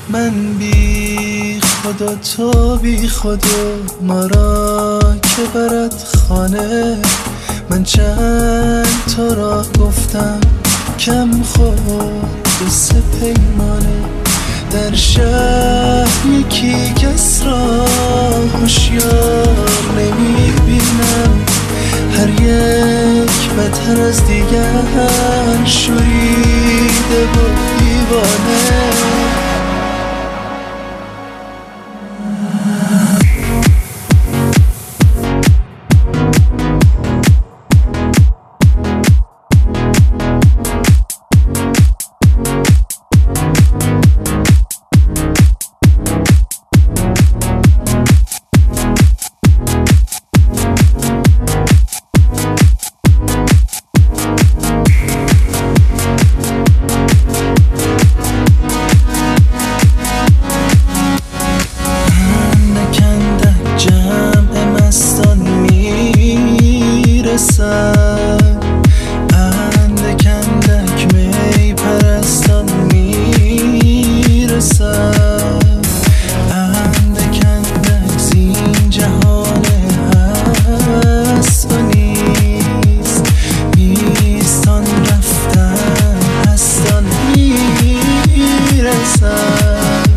من بی خدا تو بی خدا، ما را که برد خانه. من چند تا را گفتم کم خود و سه پیمانه. در شهر یکی کس را هوشیار نمیبینم، هر یک بدتر از دیگر، شوریده و دیوانه. اندک اندک می پرستان میرسد، اندک اندک زین جهان هست و نیست، نیستان رفتن هستان میرسد.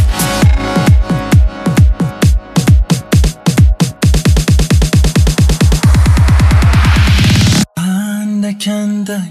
اندک اندک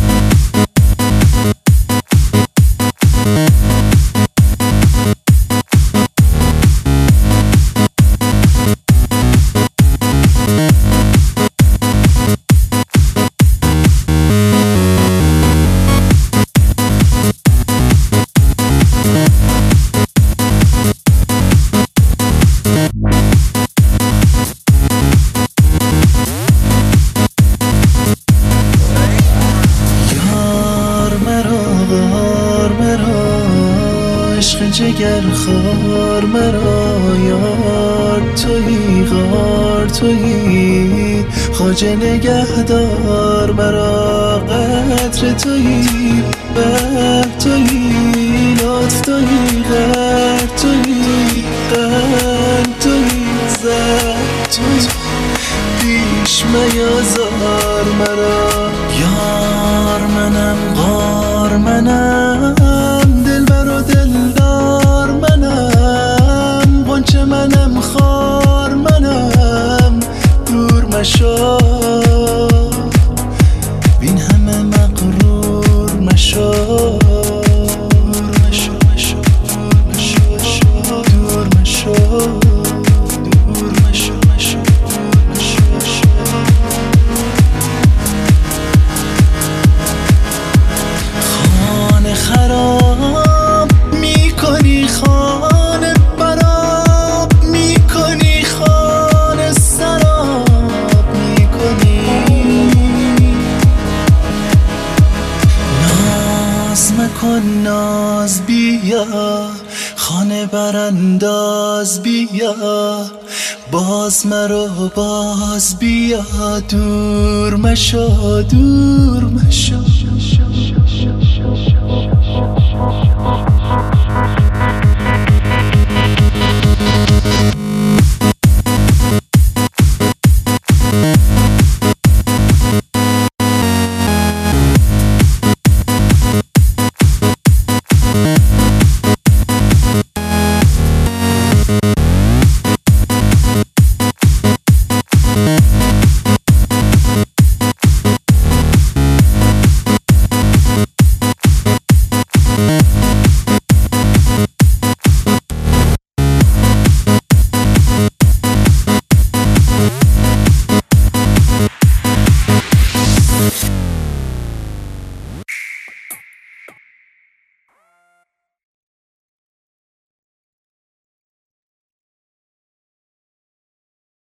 عشق جگر خار مرا، یار تویی غار تویی، خواجه نگهدار مرا. قدر تویی بر تویی، لطف تویی غر تویی، قلب تویی زر تویی، پیش میازار مرا. یار منم غار منم، دلبر و دلدار منم، غنچه منم خار منم، دور مشو بین همه مغرور مشو، دور مشو مشو دور مشو، دور مشو مشو خانه خراب میکنی، خانه براب میکنی، خانه سراب میکنی. ناز مکن ناز بیا، خانه برانداز بیا، باز مرو باز بیا، دور مشو دور مشو.